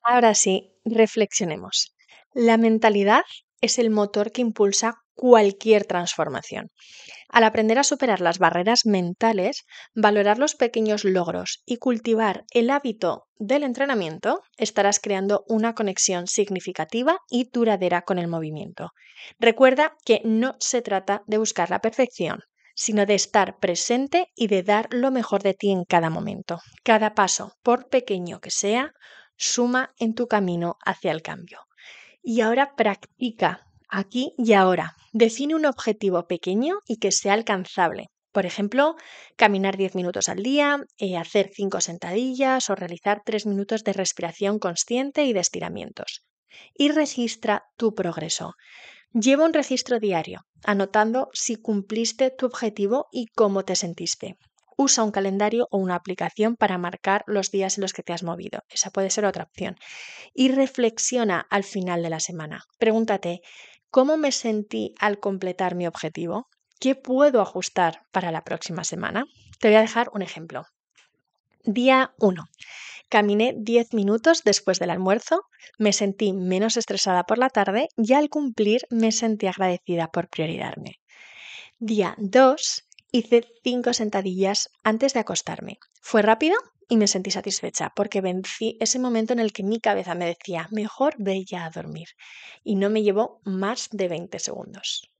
Ahora sí, reflexionemos. La mentalidad es el motor que impulsa cualquier transformación. Al aprender a superar las barreras mentales, valorar los pequeños logros y cultivar el hábito del entrenamiento, estarás creando una conexión significativa y duradera con el movimiento. Recuerda que no se trata de buscar la perfección, sino de estar presente y de dar lo mejor de ti en cada momento. Cada paso, por pequeño que sea, suma en tu camino hacia el cambio. Y ahora practica aquí y ahora. Define un objetivo pequeño y que sea alcanzable. Por ejemplo, caminar 10 minutos al día, hacer 5 sentadillas o realizar 3 minutos de respiración consciente y de estiramientos. Y registra tu progreso. Lleva un registro diario, anotando si cumpliste tu objetivo y cómo te sentiste. Usa un calendario o una aplicación para marcar los días en los que te has movido. Esa puede ser otra opción. Y reflexiona al final de la semana. Pregúntate, ¿cómo me sentí al completar mi objetivo? ¿Qué puedo ajustar para la próxima semana? Te voy a dejar un ejemplo. Día 1. Caminé 10 minutos después del almuerzo, me sentí menos estresada por la tarde y al cumplir me sentí agradecida por priorizarme. Día 2. Hice 5 sentadillas antes de acostarme. Fue rápido y me sentí satisfecha porque vencí ese momento en el que mi cabeza me decía, mejor ve ya a dormir. Y no me llevó más de 20 segundos.